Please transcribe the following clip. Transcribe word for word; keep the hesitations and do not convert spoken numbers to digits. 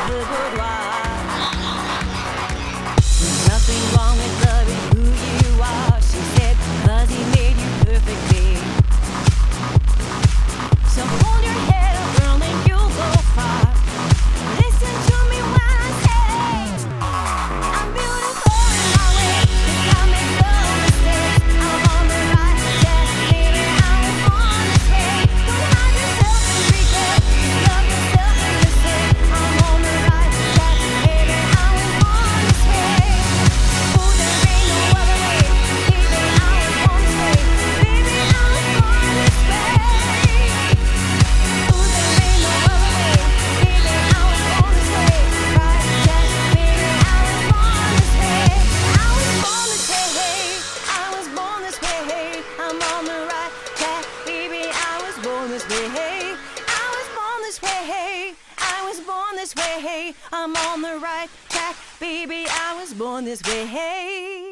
the boudoir. There's nothing wrong with loving who you are, she said, 'cause he made you perfectly. So hold your head up, girl, and you'll go far. Listen to me when I say I'm beautiful in my way, 'cause I make no mistakes. I'm on the right track, baby, I was born this way. Don't hide yourself in regret, love yourself and listen. I'm on the right track, baby, I was born this way. Oh, there ain't no other way, baby, I was born this way. Baby, I was born this way. Oh, there ain't no other way, baby, I was born this way. Right track, baby, I was born this way. I was born this way, I was born this way. I'm on the right track, baby, I was born this way. I was born this way, I was born this way. I'm on the right track, baby, I was born this way.